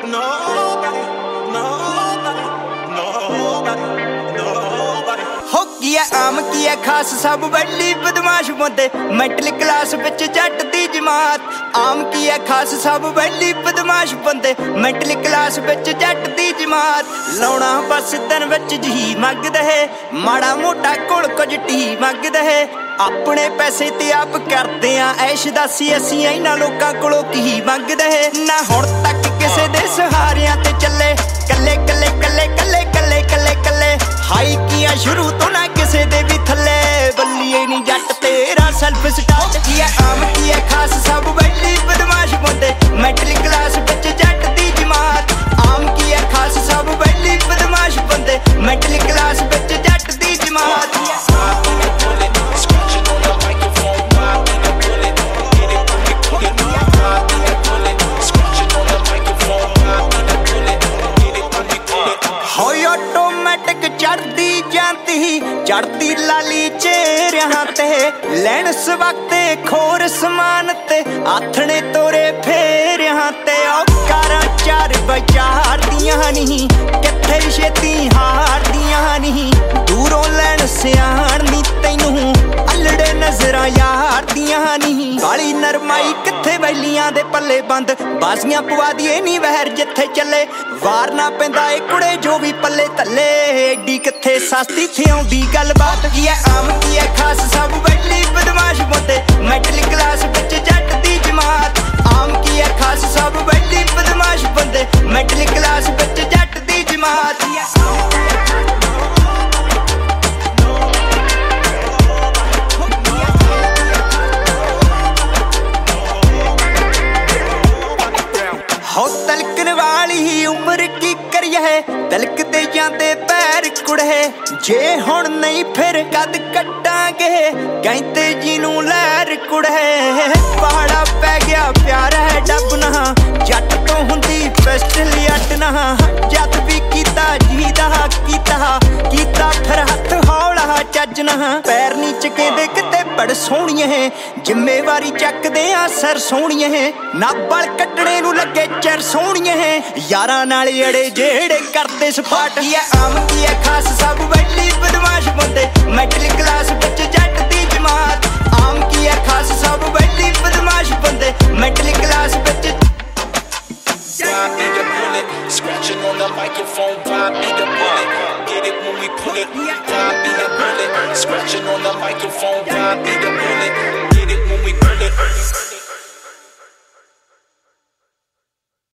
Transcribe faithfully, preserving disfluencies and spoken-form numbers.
nobody, nobody, nobody, nobody. हो की है आम की है खास सब बड़ी बदमाश बंदे मेंटल क्लास विच जट दी जमात। आम की है खास सब बड़ी बदमाश बंदे मेंटल क्लास विच जट दी जमात। लाउणा बस दिन विच जी मंगदे है माड़ा मोटा कोल कुछ टी मंगदे है। अपने पैसे ते आप करदे आ ऐश दासी असीं इन्हां लोकां कोलों की मंगदे है। ना हुण तक किसे दे सहारियां ते चले कल्ले कल्ले कल्ले कल्ले कल्ले कल्ले कल्ले हाई किया शुरू तो ना किसे दे भी थल्ले बल्लिए नी जट तेरा सेल्फ स्टार्ट किया। आम की है खास सब बड़ी बदमाश बंदे मेंटल क्लास विच जट दी जमात। आम की है खास सब बड़ी बदमाश बंदे मेंटल क्लास विच जट दी जमात। ऑटोमैटिक चढ़दी जाती चढ़दी लाली चेहरियां ते लैन सवक्ते खोर समान ते आथने तोरे फेरियां ते औकारां चार बचार दियां नहीं किथे छेती हार दियां नहीं। दूरों लैन सियाण नी तैनू अल्लड़े नजरां यार दियां नहीं। काली नरमाई किथे बैलियां दे पल्ले बंद बाजियां पवा दिए नी वहर जिथे चले वार ना पैंदा ए कुड़े जो भी पल्ले तले एडी किथे सस्ती थे आउंदी गलबात की है। आम की है खास सब बड़ी बदमाश बंदे मेंटल क्लास विच जट दी जमात। आम की है खास सब बड़ी बदमाश बंदे मेंटल क्लास विच जट दी जमात। हो तलकन वाली ही उम्र की करिए तलकते जाते पैर कुड़े जे हुण नहीं फिर कद कट्टांगे कहते जिनू लहर कुड़े। पहाड़ा पै गया प्यार है डब ना जट तो हुंदी पिस्टल अट ना जद भी कीता जीदा कीता कीता फिर हथ हौला चज ना। पैर नी चकेंदे किते बड़ सोहणिए है जिम्मेवारी चकदे आ सर सोहणिए है ना बल कट्टणे नू लगे चर सोहणिए है यारां नाल अड़े जेड़े करदे सपाट की है। आम की है खास सब बड़ी बदमाश बंदे मेंटल क्लास विच